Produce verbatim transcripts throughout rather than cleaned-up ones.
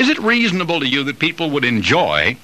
Is it reasonable to you that people would enjoy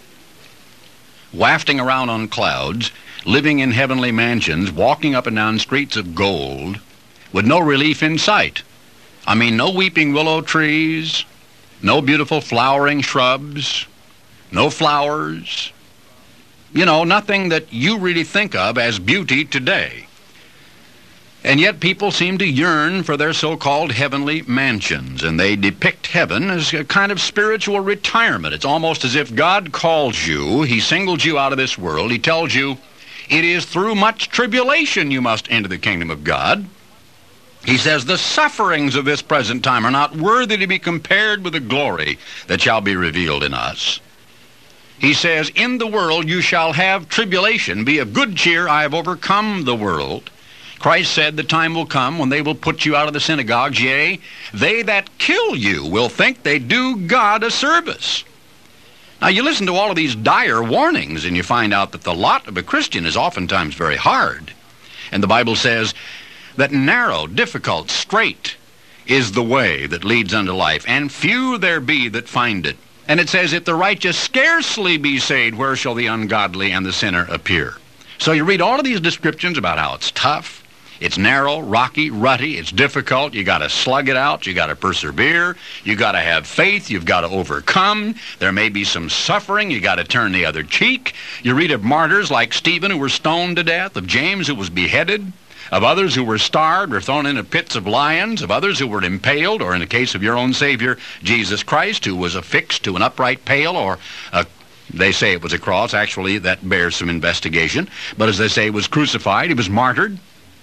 wafting around on clouds, living in heavenly mansions, walking up and down streets of gold, with no relief in sight? I mean, no weeping willow trees, no beautiful flowering shrubs, no flowers, you know, nothing that you really think of as beauty today. And yet people seem to yearn for their so-called heavenly mansions, and they depict heaven as a kind of spiritual retirement. It's almost as if God calls you, he singles you out of this world, he tells you it is through much tribulation you must enter the kingdom of God. He says the sufferings of this present time are not worthy to be compared with the glory that shall be revealed in us. He says, in the world you shall have tribulation. Be of good cheer, I have overcome the world. Christ said the time will come when they will put you out of the synagogues. Yea, they that kill you will think they do God a service. Now you listen to all of these dire warnings and you find out that the lot of a Christian is oftentimes very hard. And the Bible says that narrow, difficult, straight is the way that leads unto life, and few there be that find it. And it says, if the righteous scarcely be saved, where shall the ungodly and the sinner appear? So you read all of these descriptions about how it's tough, it's narrow, rocky, rutty, it's difficult, you got to slug it out, you got to persevere, you got to have faith, you've got to overcome, there may be some suffering, you got to turn the other cheek. You read of martyrs like Stephen who were stoned to death, of James who was beheaded, of others who were starved or thrown into pits of lions, of others who were impaled, or in the case of your own Savior, Jesus Christ, who was affixed to an upright pale, or a, they say it was a cross. Actually, that bears some investigation. But as they say, he was crucified, he was martyred.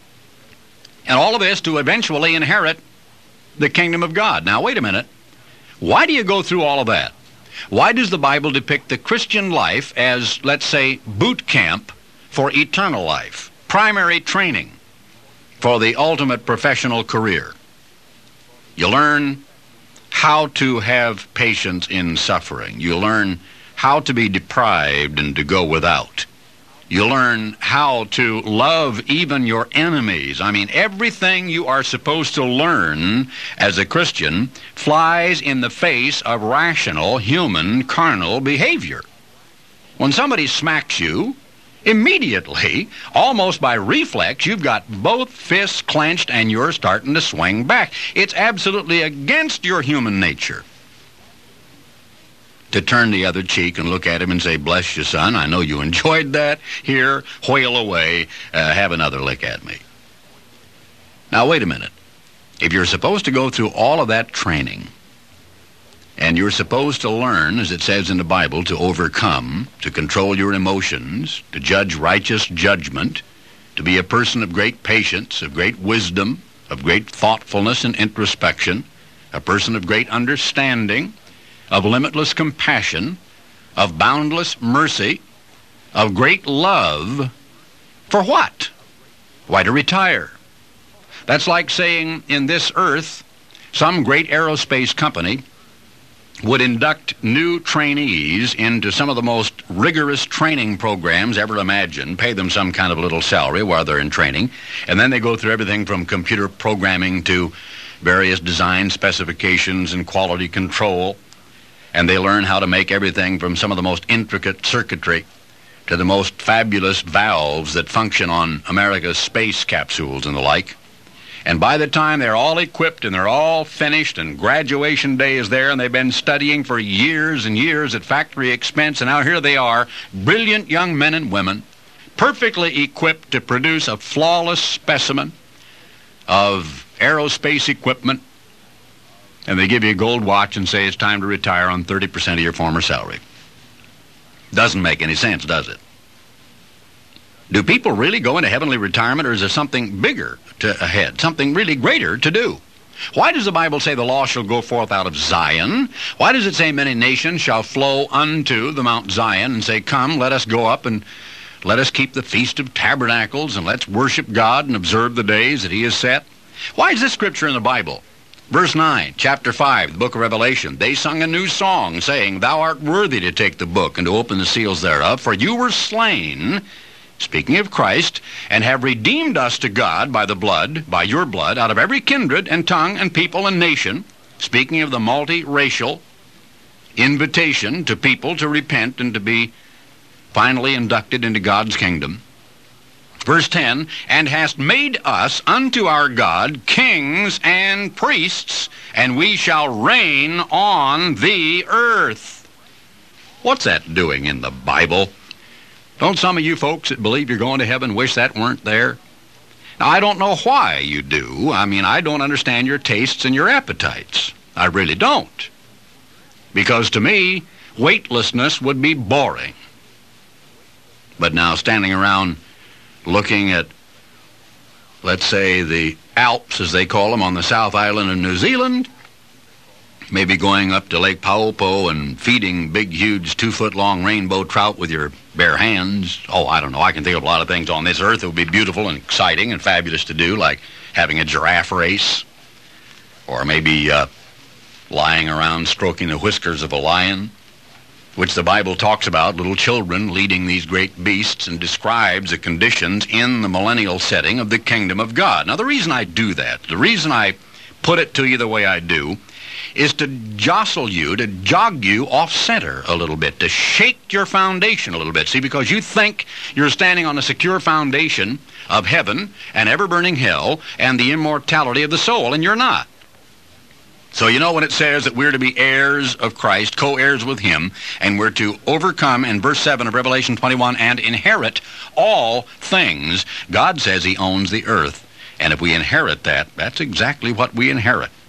And all of this to eventually inherit the kingdom of God. Now, wait a minute. Why do you go through all of that? Why does the Bible depict the Christian life as, let's say, boot camp for eternal life, primary training for the ultimate professional career? You learn how to have patience in suffering. You learn how to be deprived and to go without. You learn how to love even your enemies. I mean, everything you are supposed to learn as a Christian flies in the face of rational, human, carnal behavior. When somebody smacks you, immediately, almost by reflex, you've got both fists clenched and you're starting to swing back. It's absolutely against your human nature to turn the other cheek and look at him and say, bless you, son, I know you enjoyed that. Here, whale away, uh, have another lick at me. Now, wait a minute. If you're supposed to go through all of that training, and you're supposed to learn, as it says in the Bible, to overcome, to control your emotions, to judge righteous judgment, to be a person of great patience, of great wisdom, of great thoughtfulness and introspection, a person of great understanding, of limitless compassion, of boundless mercy, of great love, for what? Why, to retire. That's like saying in this earth, some great aerospace company would induct new trainees into some of the most rigorous training programs ever imagined, pay them some kind of little salary while they're in training, and then they go through everything from computer programming to various design specifications and quality control, and they learn how to make everything from some of the most intricate circuitry to the most fabulous valves that function on America's space capsules and the like. And by the time they're all equipped and they're all finished and graduation day is there and they've been studying for years and years at factory expense, and now here they are, brilliant young men and women, perfectly equipped to produce a flawless specimen of aerospace equipment, and they give you a gold watch and say it's time to retire on thirty percent of your former salary. Doesn't make any sense, does it? Do people really go into heavenly retirement, or is there something bigger to ahead, something really greater to do? Why does the Bible say the law shall go forth out of Zion? Why does it say many nations shall flow unto the Mount Zion and say, come, let us go up and let us keep the Feast of Tabernacles and let's worship God and observe the days that he has set? Why is this scripture in the Bible? Verse nine, chapter five, the book of Revelation. They sung a new song, saying, thou art worthy to take the book and to open the seals thereof, for you were slain, speaking of Christ, and have redeemed us to God by the blood, by your blood, out of every kindred and tongue and people and nation, speaking of the multiracial invitation to people to repent and to be finally inducted into God's kingdom. Verse ten, and hast made us unto our God kings and priests, and we shall reign on the earth. What's that doing in the Bible? Don't some of you folks that believe you're going to heaven wish that weren't there? Now, I don't know why you do. I mean, I don't understand your tastes and your appetites. I really don't. Because to me, weightlessness would be boring. But now standing around looking at, let's say, the Alps, as they call them, on the South Island of New Zealand, maybe going up to Lake Paupo and feeding big, huge, two-foot-long rainbow trout with your bare hands. Oh, I don't know. I can think of a lot of things on this earth that would be beautiful and exciting and fabulous to do, like having a giraffe race, or maybe uh, lying around stroking the whiskers of a lion, which the Bible talks about, little children leading these great beasts, and describes the conditions in the millennial setting of the kingdom of God. Now, the reason I do that, the reason I put it to you the way I do, is to jostle you, to jog you off center a little bit, to shake your foundation a little bit. See, because you think you're standing on a secure foundation of heaven and ever-burning hell and the immortality of the soul, and you're not. So you know when it says that we're to be heirs of Christ, co-heirs with him, and we're to overcome, in verse seven of Revelation twenty-one, and inherit all things. God says he owns the earth, and if we inherit that, that's exactly what we inherit.